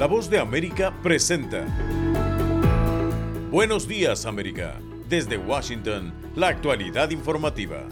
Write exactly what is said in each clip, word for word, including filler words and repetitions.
La Voz de América presenta Buenos Días, América. Desde Washington, la actualidad informativa.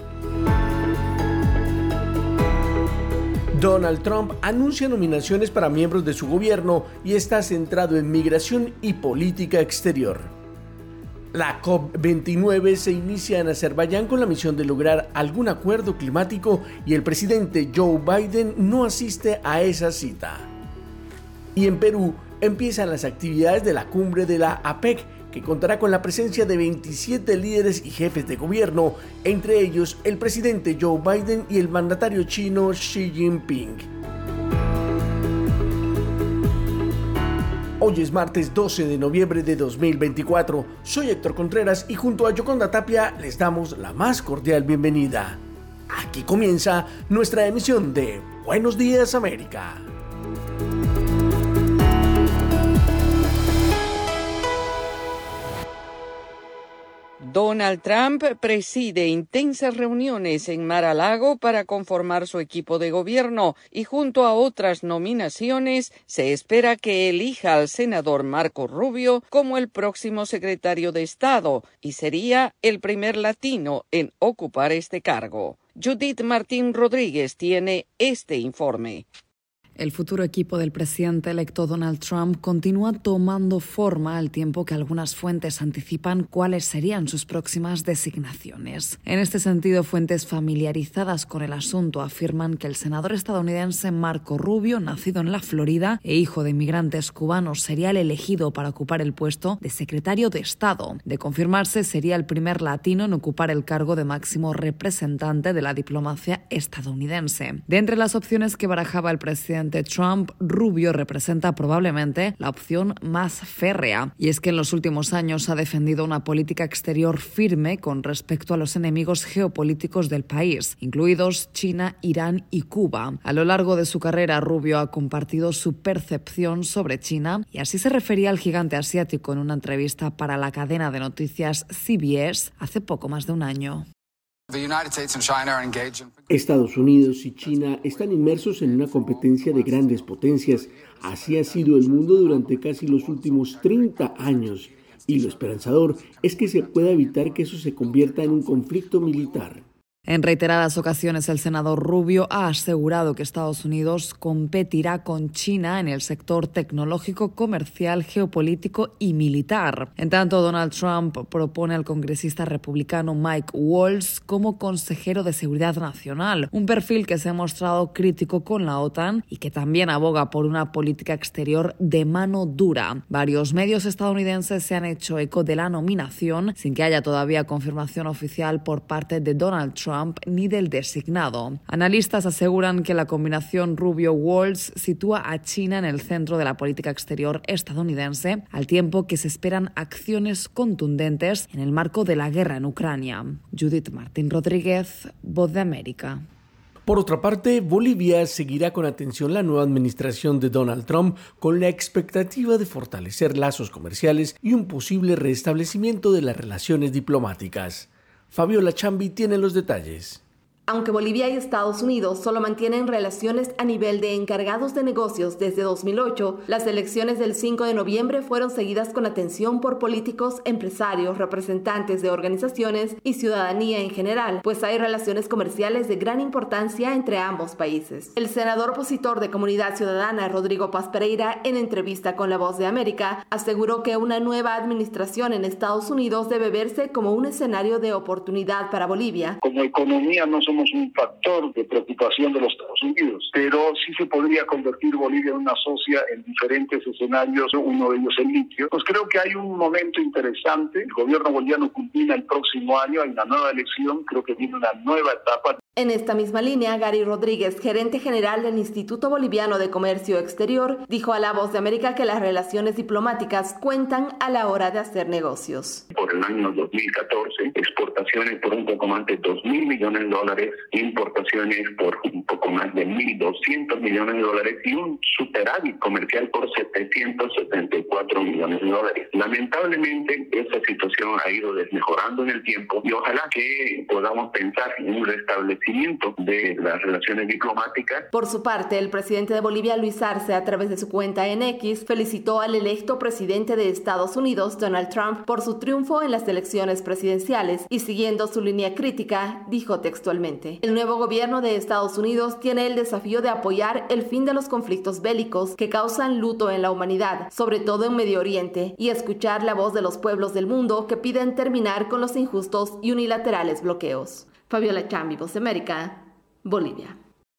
Donald Trump anuncia nominaciones para miembros de su gobierno y está centrado en migración y política exterior. La COP veintinueve se inicia en Azerbaiyán con la misión de lograr algún acuerdo climático y el presidente Joe Biden no asiste a esa cita. Y en Perú empiezan las actividades de la cumbre de la APEC, que contará con la presencia de veintisiete líderes y jefes de gobierno, entre ellos el presidente Joe Biden y el mandatario chino Xi Jinping. Hoy es martes doce de noviembre de dos mil veinticuatro. Soy Héctor Contreras y junto a Yoconda Tapia les damos la más cordial bienvenida. Aquí comienza nuestra emisión de Buenos Días, América. Donald Trump preside intensas reuniones en Mar-a-Lago para conformar su equipo de gobierno y junto a otras nominaciones se espera que elija al senador Marco Rubio como el próximo secretario de Estado y sería el primer latino en ocupar este cargo. Judith Martín Rodríguez tiene este informe. El futuro equipo del presidente electo Donald Trump continúa tomando forma al tiempo que algunas fuentes anticipan cuáles serían sus próximas designaciones. En este sentido, fuentes familiarizadas con el asunto afirman que el senador estadounidense Marco Rubio, nacido en la Florida e hijo de inmigrantes cubanos, sería el elegido para ocupar el puesto de secretario de Estado. De confirmarse, sería el primer latino en ocupar el cargo de máximo representante de la diplomacia estadounidense. De entre las opciones que barajaba el presidente Trump, Rubio representa probablemente la opción más férrea, y es que en los últimos años ha defendido una política exterior firme con respecto a los enemigos geopolíticos del país, incluidos China, Irán y Cuba. A lo largo de su carrera, Rubio ha compartido su percepción sobre China y así se refería al gigante asiático en una entrevista para la cadena de noticias C B S hace poco más de un año. Estados Unidos y China están inmersos en una competencia de grandes potencias. Así ha sido el mundo durante casi los últimos treinta años. Y lo esperanzador es que se pueda evitar que eso se convierta en un conflicto militar. En reiteradas ocasiones, el senador Rubio ha asegurado que Estados Unidos competirá con China en el sector tecnológico, comercial, geopolítico y militar. En tanto, Donald Trump propone al congresista republicano Mike Waltz como consejero de Seguridad Nacional, un perfil que se ha mostrado crítico con la OTAN y que también aboga por una política exterior de mano dura. Varios medios estadounidenses se han hecho eco de la nominación, sin que haya todavía confirmación oficial por parte de Donald Trump Trump ni del designado. Analistas aseguran que la combinación Rubio-Waltz sitúa a China en el centro de la política exterior estadounidense, al tiempo que se esperan acciones contundentes en el marco de la guerra en Ucrania. Judith Martín Rodríguez, Voz de América. Por otra parte, Bolivia seguirá con atención la nueva administración de Donald Trump con la expectativa de fortalecer lazos comerciales y un posible restablecimiento de las relaciones diplomáticas. Fabiola Chambi tiene los detalles. Aunque Bolivia y Estados Unidos solo mantienen relaciones a nivel de encargados de negocios desde dos mil ocho, las elecciones del cinco de noviembre fueron seguidas con atención por políticos, empresarios, representantes de organizaciones y ciudadanía en general, pues hay relaciones comerciales de gran importancia entre ambos países. El senador opositor de Comunidad Ciudadana, Rodrigo Paz Pereira, en entrevista con La Voz de América, aseguró que una nueva administración en Estados Unidos debe verse como un escenario de oportunidad para Bolivia. Como economía no somos un factor de preocupación de los Estados Unidos, pero sí se podría convertir Bolivia en una socia en diferentes escenarios, uno de ellos el litio. Pues creo que hay un momento interesante. El gobierno boliviano culmina el próximo año, hay una nueva elección, creo que viene una nueva etapa. En esta misma línea, Gary Rodríguez, gerente general del Instituto Boliviano de Comercio Exterior, dijo a La Voz de América que las relaciones diplomáticas cuentan a la hora de hacer negocios. Por el año dos mil catorce, exportaciones por un poco más de dos mil millones de dólares, importaciones por un poco más de mil doscientos millones de dólares y un superávit comercial por setecientos setenta y cuatro millones de dólares. Lamentablemente, esta situación ha ido desmejorando en el tiempo y ojalá que podamos pensar en un restablecimiento fortalecimiento de las relaciones diplomáticas. Por su parte, el presidente de Bolivia, Luis Arce, a través de su cuenta en X, felicitó al electo presidente de Estados Unidos, Donald Trump, por su triunfo en las elecciones presidenciales y, siguiendo su línea crítica, dijo textualmente: el nuevo gobierno de Estados Unidos tiene el desafío de apoyar el fin de los conflictos bélicos que causan luto en la humanidad, sobre todo en Medio Oriente, y escuchar la voz de los pueblos del mundo que piden terminar con los injustos y unilaterales bloqueos. Fabiola Chambi, Voz de América, Bolivia.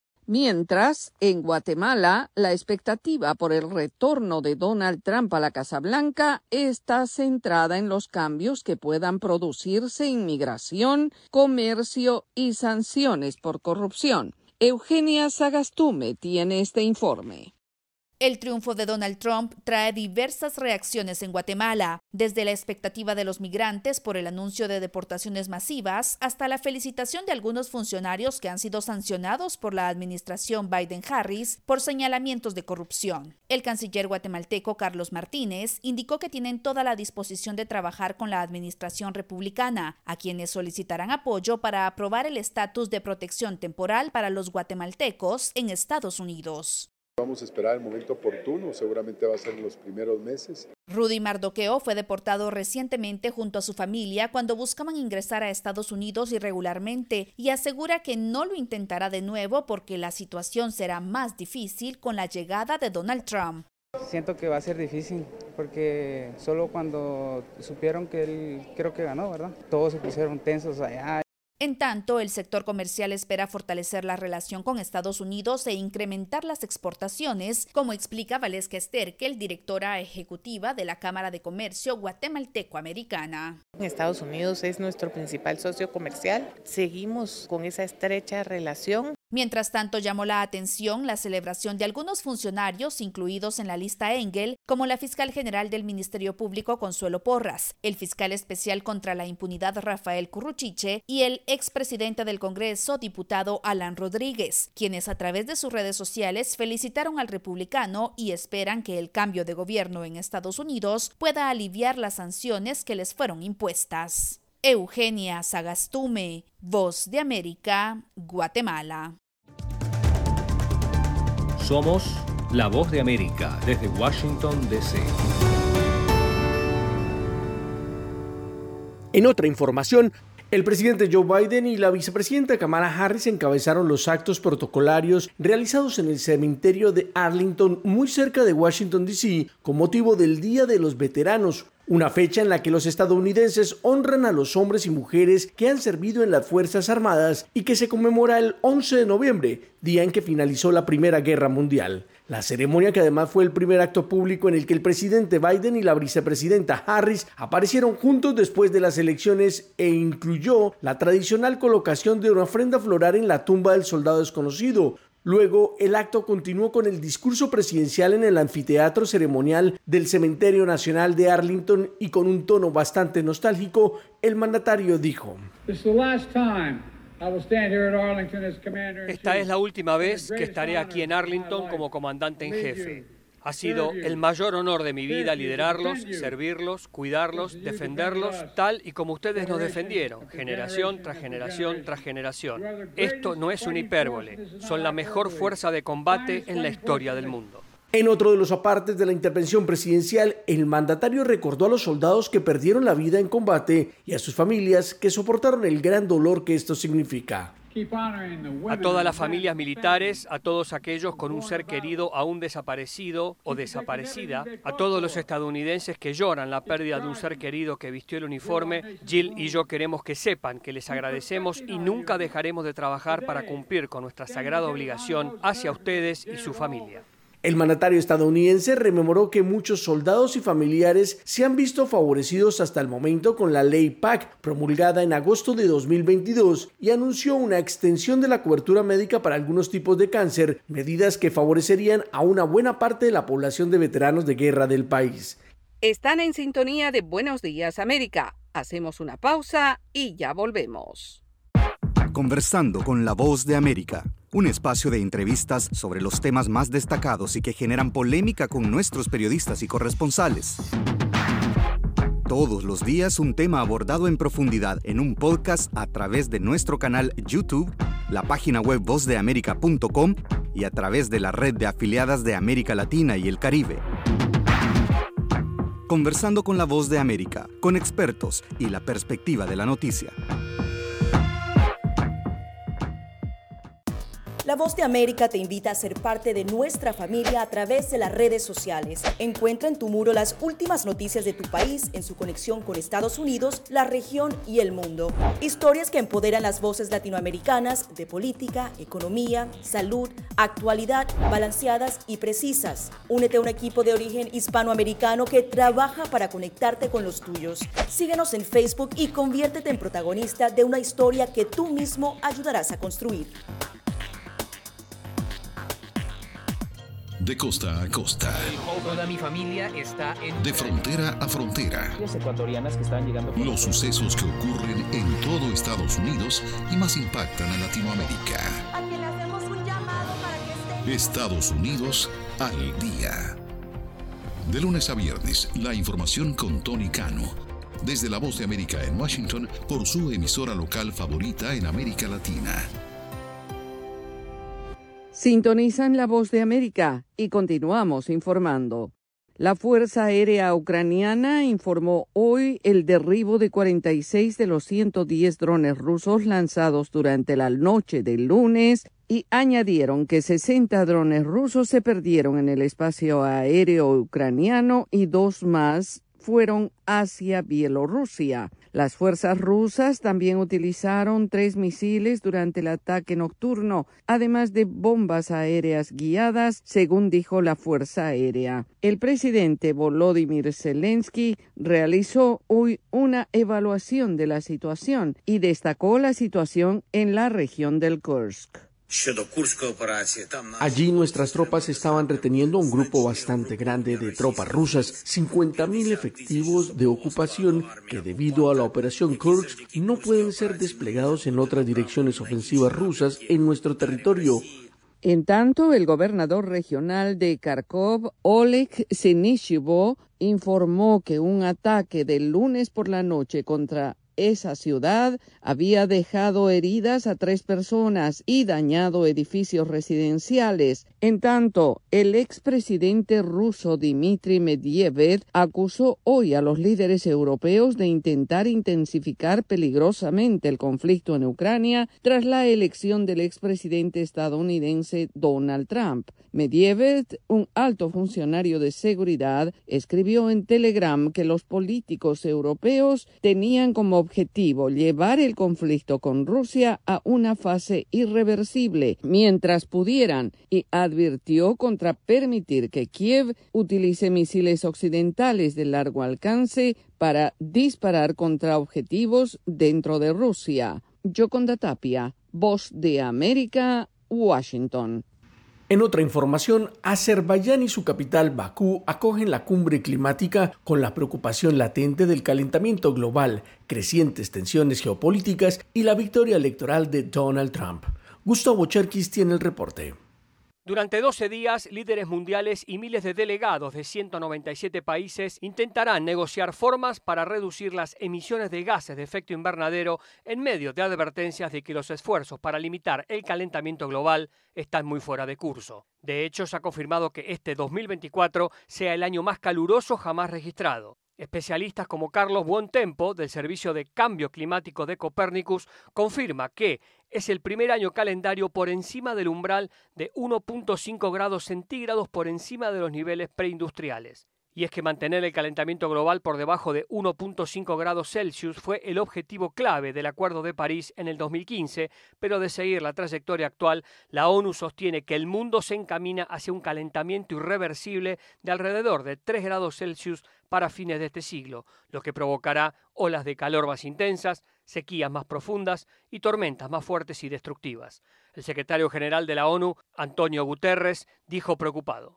Mientras, en Guatemala, la expectativa por el retorno de Donald Trump a la Casa Blanca está centrada en los cambios que puedan producirse en migración, comercio y sanciones por corrupción. Eugenia Sagastume tiene este informe. El triunfo de Donald Trump trae diversas reacciones en Guatemala, desde la expectativa de los migrantes por el anuncio de deportaciones masivas hasta la felicitación de algunos funcionarios que han sido sancionados por la administración Biden-Harris por señalamientos de corrupción. El canciller guatemalteco Carlos Martínez indicó que tienen toda la disposición de trabajar con la administración republicana, a quienes solicitarán apoyo para aprobar el estatus de protección temporal para los guatemaltecos en Estados Unidos. Vamos a esperar el momento oportuno, seguramente va a ser en los primeros meses. Rudy Mardoqueo fue deportado recientemente junto a su familia cuando buscaban ingresar a Estados Unidos irregularmente y asegura que no lo intentará de nuevo porque la situación será más difícil con la llegada de Donald Trump. Siento que va a ser difícil porque solo cuando supieron que él creo que ganó, ¿verdad? Todos se pusieron tensos allá. En tanto, el sector comercial espera fortalecer la relación con Estados Unidos e incrementar las exportaciones, como explica Valesca Esterkel, directora ejecutiva de la Cámara de Comercio Guatemalteco-Americana. Estados Unidos es nuestro principal socio comercial. Seguimos con esa estrecha relación. Mientras tanto, llamó la atención la celebración de algunos funcionarios incluidos en la lista Engel, como la fiscal general del Ministerio Público Consuelo Porras, el fiscal especial contra la impunidad Rafael Curruchiche y el expresidente del Congreso, diputado Alan Rodríguez, quienes a través de sus redes sociales felicitaron al republicano y esperan que el cambio de gobierno en Estados Unidos pueda aliviar las sanciones que les fueron impuestas. Eugenia Sagastume, Voz de América, Guatemala. Somos la Voz de América desde Washington, D C. En otra información, el presidente Joe Biden y la vicepresidenta Kamala Harris encabezaron los actos protocolarios realizados en el cementerio de Arlington, muy cerca de Washington, D C, con motivo del Día de los Veteranos, una fecha en la que los estadounidenses honran a los hombres y mujeres que han servido en las Fuerzas Armadas y que se conmemora el once de noviembre, día en que finalizó la Primera Guerra Mundial. La ceremonia, que además fue el primer acto público en el que el presidente Biden y la vicepresidenta Harris aparecieron juntos después de las elecciones, e incluyó la tradicional colocación de una ofrenda floral en la tumba del soldado desconocido. Luego, el acto continuó con el discurso presidencial en el anfiteatro ceremonial del Cementerio Nacional de Arlington y con un tono bastante nostálgico, el mandatario dijo: Esta es la última vez que estaré aquí en Arlington como comandante en jefe. Ha sido el mayor honor de mi vida liderarlos, servirlos, cuidarlos, defenderlos, tal y como ustedes nos defendieron, generación tras generación tras generación. Esto no es una hipérbole, son la mejor fuerza de combate en la historia del mundo. En otro de los apartes de la intervención presidencial, el mandatario recordó a los soldados que perdieron la vida en combate y a sus familias que soportaron el gran dolor que esto significa. A todas las familias militares, a todos aquellos con un ser querido aún desaparecido o desaparecida, a todos los estadounidenses que lloran la pérdida de un ser querido que vistió el uniforme, Jill y yo queremos que sepan que les agradecemos y nunca dejaremos de trabajar para cumplir con nuestra sagrada obligación hacia ustedes y su familia. El mandatario estadounidense rememoró que muchos soldados y familiares se han visto favorecidos hasta el momento con la ley P A C, promulgada en agosto de dos mil veintidós, y anunció una extensión de la cobertura médica para algunos tipos de cáncer, medidas que favorecerían a una buena parte de la población de veteranos de guerra del país. Están en sintonía de Buenos Días América. Hacemos una pausa y ya volvemos. Conversando con la Voz de América, un espacio de entrevistas sobre los temas más destacados y que generan polémica con nuestros periodistas y corresponsales. Todos los días un tema abordado en profundidad en un podcast a través de nuestro canal YouTube la página web voz de américa punto com y a través de la red de afiliadas de América Latina y el Caribe. Conversando con la Voz de América, con expertos y la perspectiva de la noticia. La Voz de América te invita a ser parte de nuestra familia a través de las redes sociales. Encuentra en tu muro las últimas noticias de tu país en su conexión con Estados Unidos, la región y el mundo. Historias que empoderan las voces latinoamericanas de política, economía, salud, actualidad, balanceadas y precisas. Únete a un equipo de origen hispanoamericano que trabaja para conectarte con los tuyos. Síguenos en Facebook y conviértete en protagonista de una historia que tú mismo ayudarás a construir. De costa a costa. Toda mi familia está en... De frontera a frontera. Ecuatorianas que están llegando por... Los sucesos que ocurren en todo Estados Unidos y más impactan a Latinoamérica. A quien le hacemos un llamado para que esté... Estados Unidos al día. De lunes a viernes, la información con Tony Cano. Desde La Voz de América en Washington, por su emisora local favorita en América Latina. Sintonizan La Voz de América y continuamos informando. La Fuerza Aérea Ucraniana informó hoy el derribo de cuarenta y seis de los ciento diez drones rusos lanzados durante la noche del lunes y añadieron que sesenta drones rusos se perdieron en el espacio aéreo ucraniano y dos más fueron hacia Bielorrusia. Las fuerzas rusas también utilizaron tres misiles durante el ataque nocturno, además de bombas aéreas guiadas, según dijo la Fuerza Aérea. El presidente Volodymyr Zelensky realizó hoy una evaluación de la situación y destacó la situación en la región del Kursk. Allí nuestras tropas estaban reteniendo un grupo bastante grande de tropas rusas, cincuenta mil efectivos de ocupación que debido a la operación Kursk no pueden ser desplegados en otras direcciones ofensivas rusas en nuestro territorio. En tanto, el gobernador regional de Kharkov, Oleg Senishivo, informó que un ataque del lunes por la noche contra esa ciudad había dejado heridas a tres personas y dañado edificios residenciales. En tanto, el expresidente ruso Dmitry Medvedev acusó hoy a los líderes europeos de intentar intensificar peligrosamente el conflicto en Ucrania tras la elección del expresidente estadounidense Donald Trump. Medvedev, un alto funcionario de seguridad, escribió en Telegram que los políticos europeos tenían como objetivo llevar el conflicto con Rusia a una fase irreversible mientras pudieran y advirtió contra permitir que Kiev utilice misiles occidentales de largo alcance para disparar contra objetivos dentro de Rusia. Yoconda Tapia, Voz de América, Washington. En otra información, Azerbaiyán y su capital Bakú acogen la cumbre climática con la preocupación latente del calentamiento global, crecientes tensiones geopolíticas y la victoria electoral de Donald Trump. Gustavo Cherkis tiene el reporte. Durante doce días, líderes mundiales y miles de delegados de ciento noventa y siete países intentarán negociar formas para reducir las emisiones de gases de efecto invernadero en medio de advertencias de que los esfuerzos para limitar el calentamiento global están muy fuera de curso. De hecho, se ha confirmado que este dos mil veinticuatro sea el año más caluroso jamás registrado. Especialistas como Carlos Buontempo, del Servicio de Cambio Climático de Copernicus, confirma que es el primer año calendario por encima del umbral de uno punto cinco grados centígrados por encima de los niveles preindustriales. Y es que mantener el calentamiento global por debajo de uno punto cinco grados Celsius fue el objetivo clave del Acuerdo de París en el dos mil quince, pero de seguir la trayectoria actual, la ONU sostiene que el mundo se encamina hacia un calentamiento irreversible de alrededor de tres grados Celsius para fines de este siglo, lo que provocará olas de calor más intensas, sequías más profundas y tormentas más fuertes y destructivas. El secretario general de la ONU, Antonio Guterres, dijo preocupado.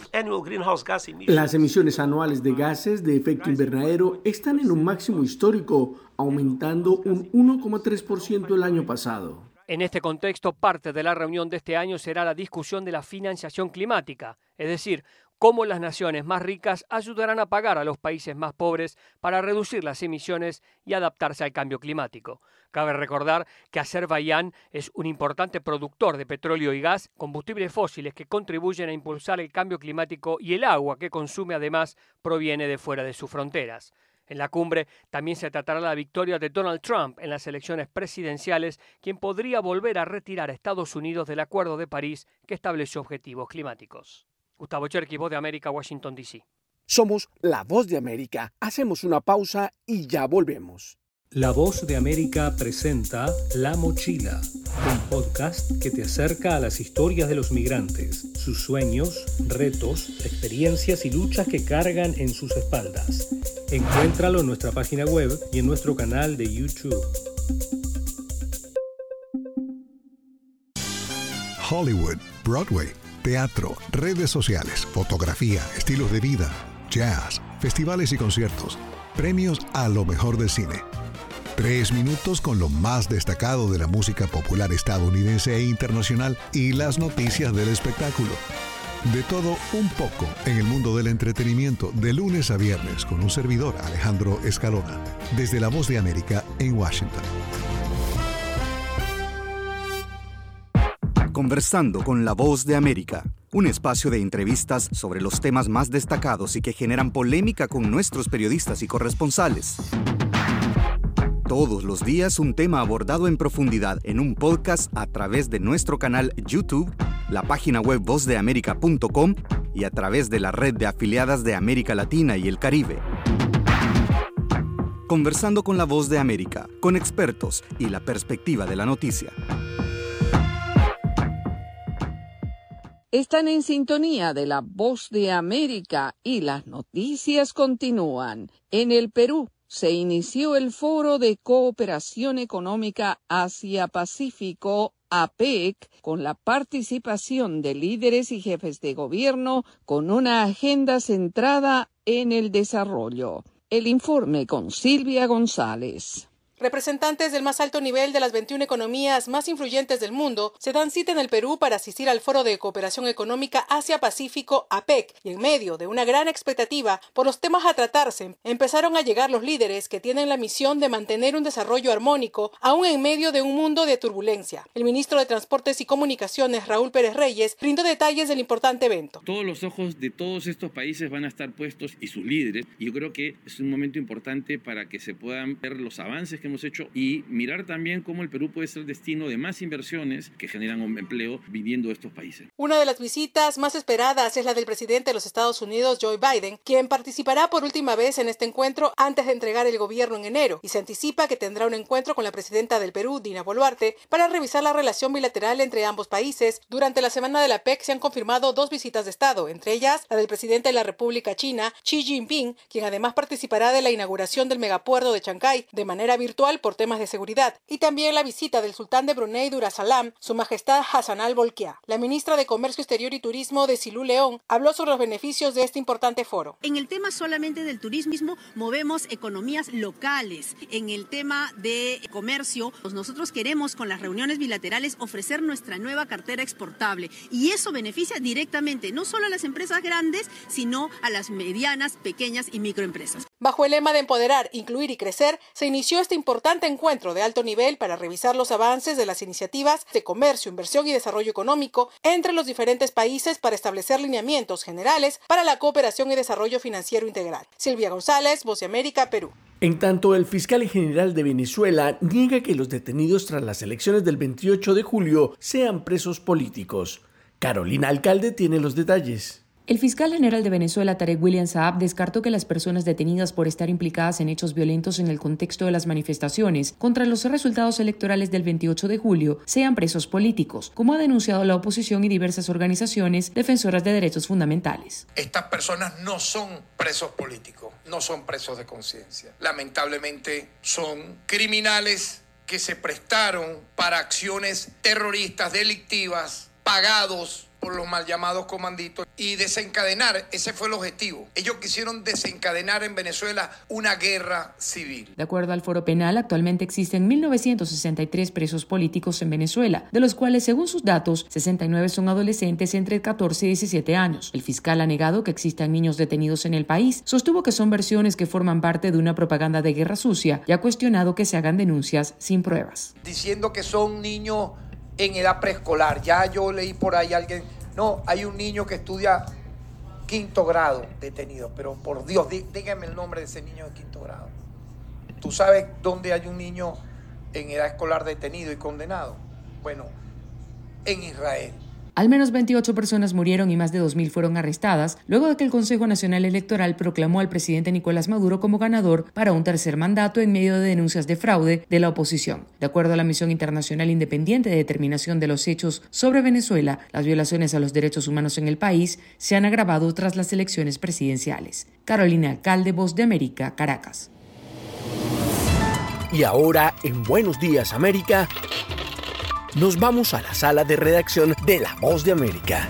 Las emisiones anuales de gases de efecto invernadero están en un máximo histórico, aumentando un uno coma tres por ciento el año pasado. En este contexto, parte de la reunión de este año será la discusión de la financiación climática, es decir, cómo las naciones más ricas ayudarán a pagar a los países más pobres para reducir las emisiones y adaptarse al cambio climático. Cabe recordar que Azerbaiyán es un importante productor de petróleo y gas, combustibles fósiles que contribuyen a impulsar el cambio climático, y el agua que consume además proviene de fuera de sus fronteras. En la cumbre también se tratará la victoria de Donald Trump en las elecciones presidenciales, quien podría volver a retirar a Estados Unidos del Acuerdo de París que estableció objetivos climáticos. Gustavo Cherkis, Voz de América, Washington, D C. Somos La Voz de América. Hacemos una pausa y ya volvemos. La Voz de América presenta La Mochila, un podcast que te acerca a las historias de los migrantes, sus sueños, retos, experiencias y luchas que cargan en sus espaldas. Encuéntralo en nuestra página web y en nuestro canal de YouTube. Hollywood, Broadway, teatro, redes sociales, fotografía, estilos de vida, jazz, festivales y conciertos, premios a lo mejor del cine. Tres minutos con lo más destacado de la música popular estadounidense e internacional y las noticias del espectáculo. De todo un poco en el mundo del entretenimiento, de lunes a viernes con un servidor, Alejandro Escalona, desde La Voz de América en Washington. Conversando con La Voz de América, un espacio de entrevistas sobre los temas más destacados y que generan polémica con nuestros periodistas y corresponsales. Todos los días un tema abordado en profundidad en un podcast a través de nuestro canal YouTube, la página web voz de américa punto com y a través de la red de afiliadas de América Latina y el Caribe. Conversando con La Voz de América, con expertos y la perspectiva de la noticia. Están en sintonía de La Voz de América y las noticias continúan. En el Perú se inició el Foro de Cooperación Económica Asia-Pacífico, A P E C, con la participación de líderes y jefes de gobierno con una agenda centrada en el desarrollo. El informe con Silvia González. Representantes del más alto nivel de las veintiuna economías más influyentes del mundo se dan cita en el Perú para asistir al Foro de Cooperación Económica Asia-Pacífico, A P E C, y en medio de una gran expectativa por los temas a tratarse, empezaron a llegar los líderes que tienen la misión de mantener un desarrollo armónico, aún en medio de un mundo de turbulencia. El ministro de Transportes y Comunicaciones, Raúl Pérez Reyes, brindó detalles del importante evento. Todos los ojos de todos estos países van a estar puestos, y sus líderes, y yo creo que es un momento importante para que se puedan ver los avances que hemos hecho y mirar también cómo el Perú puede ser destino de más inversiones que generan empleo viviendo estos países. Una de las visitas más esperadas es la del presidente de los Estados Unidos, Joe Biden, quien participará por última vez en este encuentro antes de entregar el gobierno en enero, y se anticipa que tendrá un encuentro con la presidenta del Perú, Dina Boluarte, para revisar la relación bilateral entre ambos países. Durante la semana de la P E C se han confirmado dos visitas de Estado, entre ellas la del presidente de la República China, Xi Jinping, quien además participará de la inauguración del megapuerto de Chancay de manera virtual por temas de seguridad, y también la visita del sultán de Brunei Darussalam, su majestad Hassan al-Bolkiah. La ministra de Comercio Exterior y Turismo, Desilu León, habló sobre los beneficios de este importante foro. En el tema solamente del turismo movemos economías locales. En el tema de comercio, pues nosotros queremos con las reuniones bilaterales ofrecer nuestra nueva cartera exportable, y eso beneficia directamente no solo a las empresas grandes, sino a las medianas, pequeñas y microempresas. Bajo el lema de empoderar, incluir y crecer, se inició este importante encuentro de alto nivel para revisar los avances de las iniciativas de comercio, inversión y desarrollo económico entre los diferentes países para establecer lineamientos generales para la cooperación y desarrollo financiero integral. Silvia González, Voz de América, Perú. En tanto, el fiscal general de Venezuela niega que los detenidos tras las elecciones del veintiocho de julio sean presos políticos. Carolina Alcalde tiene los detalles. El fiscal general de Venezuela, Tarek William Saab, descartó que las personas detenidas por estar implicadas en hechos violentos en el contexto de las manifestaciones contra los resultados electorales del veintiocho de julio sean presos políticos, como ha denunciado la oposición y diversas organizaciones defensoras de derechos fundamentales. Estas personas no son presos políticos, no son presos de conciencia. Lamentablemente son criminales que se prestaron para acciones terroristas delictivas, pagados por los mal llamados comanditos y desencadenar, ese fue el objetivo. Ellos quisieron desencadenar en Venezuela una guerra civil. De acuerdo al Foro Penal, actualmente existen mil novecientos sesenta y tres presos políticos en Venezuela, de los cuales, según sus datos, sesenta y nueve son adolescentes entre catorce y diecisiete años. El fiscal ha negado que existan niños detenidos en el país, sostuvo que son versiones que forman parte de una propaganda de guerra sucia y ha cuestionado que se hagan denuncias sin pruebas. Diciendo que son niños en edad preescolar. Ya yo leí por ahí a alguien, no, hay un niño que estudia quinto grado detenido, pero por Dios, dí, dígame el nombre de ese niño de quinto grado. ¿Tú sabes dónde hay un niño en edad escolar detenido y condenado? Bueno, en Israel. Al menos veintiocho personas murieron y más de dos mil fueron arrestadas luego de que el Consejo Nacional Electoral proclamó al presidente Nicolás Maduro como ganador para un tercer mandato en medio de denuncias de fraude de la oposición. De acuerdo a la Misión Internacional Independiente de Determinación de los Hechos sobre Venezuela, las violaciones a los derechos humanos en el país se han agravado tras las elecciones presidenciales. Carolina Alcalde, Voz de América, Caracas. Y ahora, en Buenos Días América, nos vamos a la sala de redacción de La Voz de América.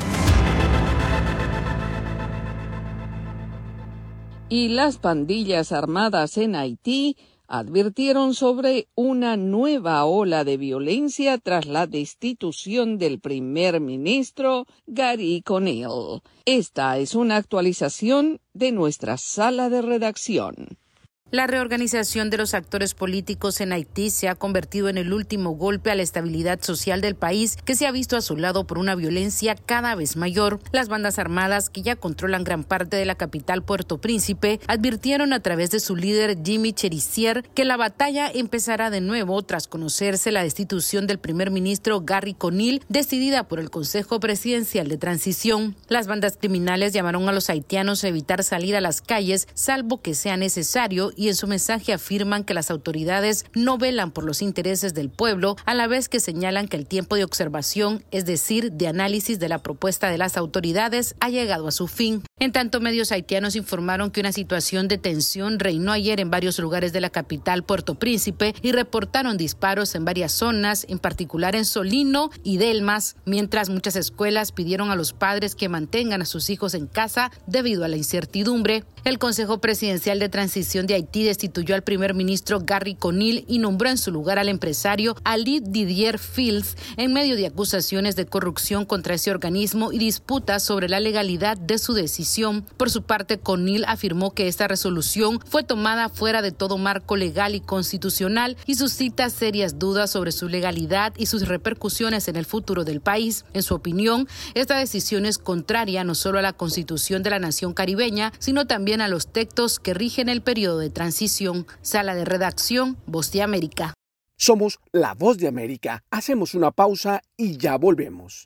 Y las pandillas armadas en Haití advirtieron sobre una nueva ola de violencia tras la destitución del primer ministro Gary Conille. Esta es una actualización de nuestra sala de redacción. La reorganización de los actores políticos en Haití se ha convertido en el último golpe a la estabilidad social del país, que se ha visto asolado por una violencia cada vez mayor. Las bandas armadas, que ya controlan gran parte de la capital Puerto Príncipe, advirtieron a través de su líder Jimmy Cherizier que la batalla empezará de nuevo tras conocerse la destitución del primer ministro Gary Conille, decidida por el Consejo Presidencial de Transición. Las bandas criminales llamaron a los haitianos a evitar salir a las calles, salvo que sea necesario, y en su mensaje afirman que las autoridades no velan por los intereses del pueblo, a la vez que señalan que el tiempo de observación, es decir, de análisis de la propuesta de las autoridades, ha llegado a su fin. En tanto, medios haitianos informaron que una situación de tensión reinó ayer en varios lugares de la capital Puerto Príncipe y reportaron disparos en varias zonas, en particular en Solino y Delmas, mientras muchas escuelas pidieron a los padres que mantengan a sus hijos en casa debido a la incertidumbre. El Consejo Presidencial de Transición de Haití destituyó al primer ministro Gary Conille y nombró en su lugar al empresario Ali Didier Fields en medio de acusaciones de corrupción contra ese organismo y disputas sobre la legalidad de su decisión. Por su parte, Conille afirmó que esta resolución fue tomada fuera de todo marco legal y constitucional y suscita serias dudas sobre su legalidad y sus repercusiones en el futuro del país. En su opinión, esta decisión es contraria no solo a la Constitución de la nación caribeña, sino también a los textos que rigen el periodo de transición. Sala de redacción, Voz de América. Somos La Voz de América. Hacemos una pausa y ya volvemos.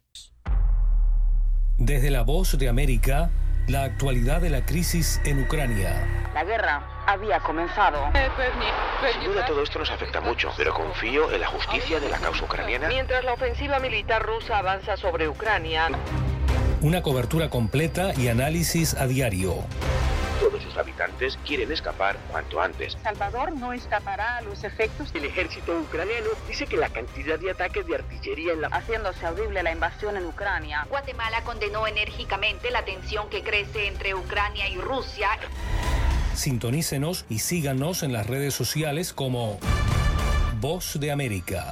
Desde La Voz de América, la actualidad de la crisis en Ucrania. La guerra había comenzado. Sin duda todo esto nos afecta mucho, pero confío en la justicia de la causa ucraniana. Mientras la ofensiva militar rusa avanza sobre Ucrania. Una cobertura completa y análisis a diario. Todos sus habitantes quieren escapar cuanto antes. Salvador no escapará a los efectos. El ejército ucraniano dice que la cantidad de ataques de artillería en la... haciéndose audible la invasión en Ucrania. Guatemala condenó enérgicamente la tensión que crece entre Ucrania y Rusia. Sintonícenos y síganos en las redes sociales como Voz de América.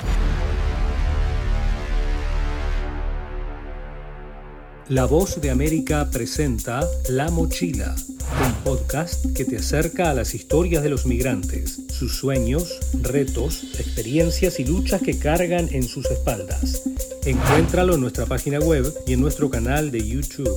La Voz de América presenta La Mochila, un podcast que te acerca a las historias de los migrantes, sus sueños, retos, experiencias y luchas que cargan en sus espaldas. Encuéntralo en nuestra página web y en nuestro canal de YouTube.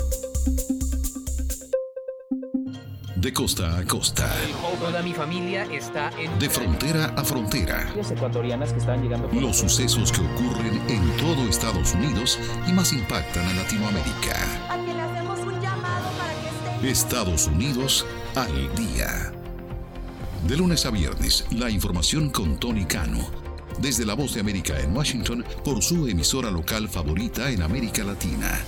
De costa a costa. Toda mi familia está en... De frontera a frontera. Las ecuatorianas que estaban llegando... Por... Los sucesos que ocurren en todo Estados Unidos y más impactan a Latinoamérica. A quien le hacemos un llamado para que esté... Estados Unidos al día. De lunes a viernes, la información con Tony Cano. Desde La Voz de América en Washington, por su emisora local favorita en América Latina.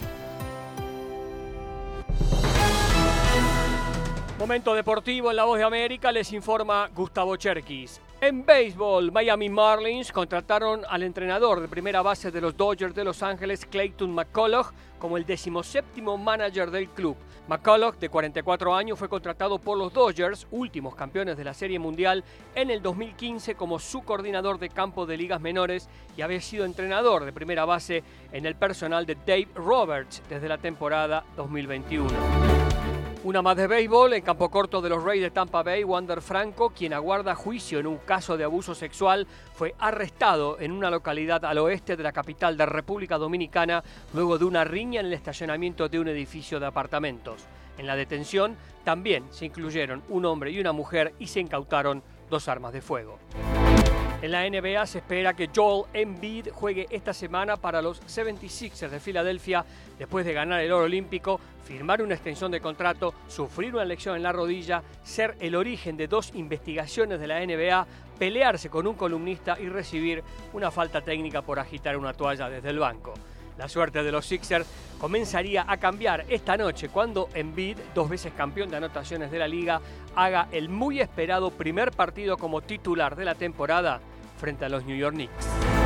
Momento deportivo en La Voz de América, les informa Gustavo Cherkis. En béisbol, Miami Marlins contrataron al entrenador de primera base de los Dodgers de Los Ángeles, Clayton McCullough, como el decimoséptimo manager del club. McCullough, de cuarenta y cuatro años, fue contratado por los Dodgers, últimos campeones de la Serie Mundial, en el dos mil quince como su coordinador de campo de ligas menores y había sido entrenador de primera base en el personal de Dave Roberts desde la temporada dos mil veintiuno. Una más de béisbol, en campo corto de los Rays de Tampa Bay, Wander Franco, quien aguarda juicio en un caso de abuso sexual, fue arrestado en una localidad al oeste de la capital de República Dominicana luego de una riña en el estacionamiento de un edificio de apartamentos. En la detención también se incluyeron un hombre y una mujer y se incautaron dos armas de fuego. En la N B A se espera que Joel Embiid juegue esta semana para los setenta y seis ers de Filadelfia después de ganar el oro olímpico, firmar una extensión de contrato, sufrir una lesión en la rodilla, ser el origen de dos investigaciones de la N B A, pelearse con un columnista y recibir una falta técnica por agitar una toalla desde el banco. La suerte de los Sixers comenzaría a cambiar esta noche cuando Embiid, dos veces campeón de anotaciones de la liga, haga el muy esperado primer partido como titular de la temporada frente a los New York Knicks.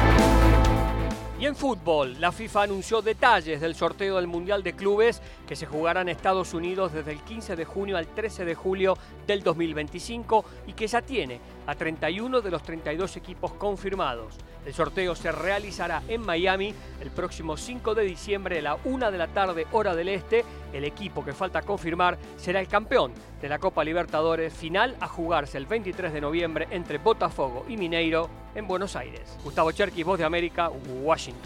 Y en fútbol, la FIFA anunció detalles del sorteo del Mundial de Clubes que se jugará en Estados Unidos desde el quince de junio al trece de julio del dos mil veinticinco y que ya tiene a treinta y uno de los treinta y dos equipos confirmados. El sorteo se realizará en Miami el próximo cinco de diciembre a la una de la tarde, hora del este. El equipo que falta confirmar será el campeón de la Copa Libertadores, final a jugarse el veintitrés de noviembre entre Botafogo y Mineiro en Buenos Aires. Gustavo Cherkis, Voz de América, Washington.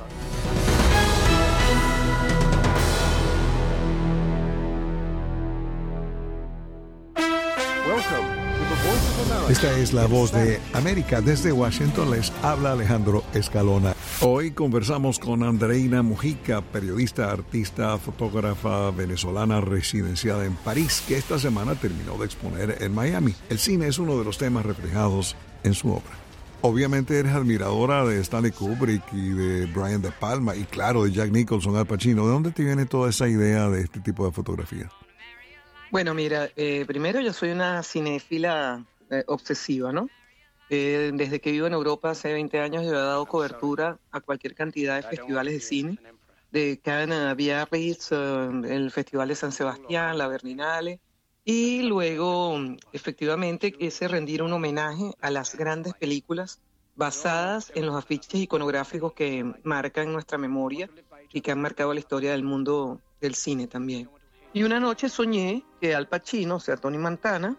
Esta es la Voz de América. Desde Washington les habla Alejandro Escalona. Hoy conversamos con Andreina Mujica, periodista, artista, fotógrafa venezolana residenciada en París, que esta semana terminó de exponer en Miami. El cine es uno de los temas reflejados en su obra. Obviamente eres admiradora de Stanley Kubrick y de Brian De Palma y claro, de Jack Nicholson, Al Pacino. ¿De dónde te viene toda esa idea de este tipo de fotografía? Bueno, mira, eh, primero yo soy una cinéfila eh, obsesiva, ¿no? Eh, desde que vivo en Europa hace veinte años yo he dado cobertura a cualquier cantidad de festivales de cine, de Cannes, Biarritz, uh, el Festival de San Sebastián, la Berlinale, y luego efectivamente quise rendir un homenaje a las grandes películas basadas en los afiches iconográficos que marcan nuestra memoria y que han marcado la historia del mundo del cine también. Y una noche soñé que Al Pacino, o sea, Tony Montana,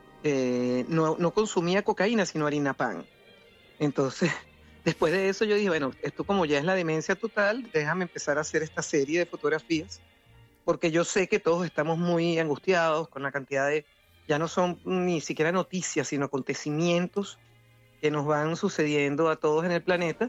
eh, no, no consumía cocaína, sino harina pan. Entonces, después de eso yo dije, bueno, esto como ya es la demencia total, déjame empezar a hacer esta serie de fotografías, porque yo sé que todos estamos muy angustiados con la cantidad de, ya no son ni siquiera noticias, sino acontecimientos que nos van sucediendo a todos en el planeta,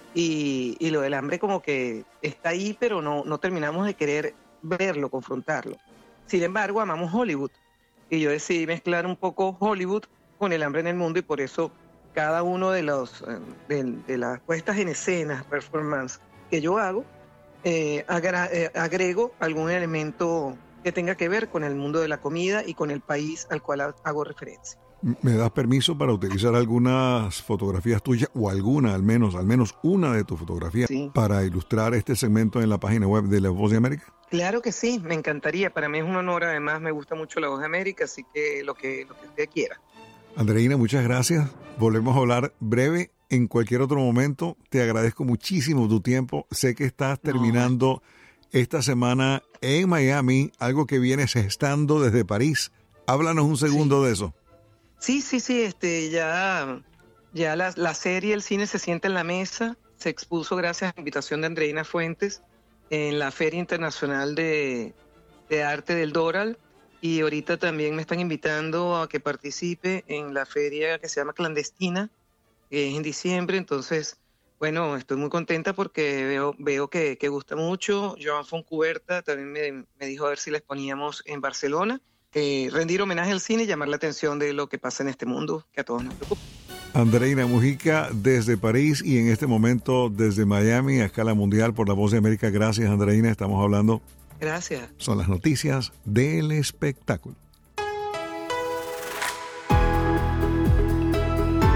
y, y lo del hambre como que está ahí, pero no, no terminamos de querer verlo, confrontarlo. Sin embargo, amamos Hollywood y yo decidí mezclar un poco Hollywood con el hambre en el mundo y por eso cada uno de los de, de las puestas en escena, performance que yo hago, eh, agra, eh, agrego algún elemento que tenga que ver con el mundo de la comida y con el país al cual hago referencia. ¿Me das permiso para utilizar algunas fotografías tuyas o alguna, al menos, al menos una de tus fotografías sí, para ilustrar este segmento en la página web de La Voz de América? Claro que sí, me encantaría. Para mí es un honor, además me gusta mucho La Voz de América, así que lo que, lo que usted quiera. Andreina, muchas gracias. Volvemos a hablar breve en cualquier otro momento. Te agradezco muchísimo tu tiempo. Sé que estás terminando no. esta semana en Miami, algo que vienes gestando desde París. Háblanos un segundo sí. de eso. Sí, sí, sí, este, ya, ya la, la serie El Cine se sienta en la mesa, se expuso gracias a la invitación de Andreina Fuentes en la Feria Internacional de, de Arte del Doral y ahorita también me están invitando a que participe en la feria que se llama Clandestina, que es en diciembre, entonces, bueno, estoy muy contenta porque veo, veo que, que gusta mucho. Joan Foncuberta también me, me dijo a ver si les poníamos en Barcelona. Eh, rendir homenaje al cine y llamar la atención de lo que pasa en este mundo que a todos nos preocupa. Andreina Mujica desde París y en este momento desde Miami a escala mundial por La Voz de América. Gracias, Andreina, estamos hablando. Gracias. Son las noticias del espectáculo.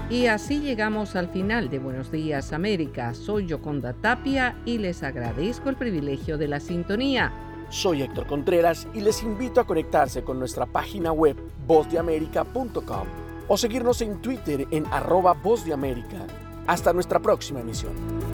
Y así llegamos al final de Buenos Días América. Soy Yoconda Tapia y les agradezco el privilegio de la sintonía. Soy Héctor Contreras y les invito a conectarse con nuestra página web voz de américa punto com o seguirnos en Twitter en arroba voz de América. Hasta nuestra próxima emisión.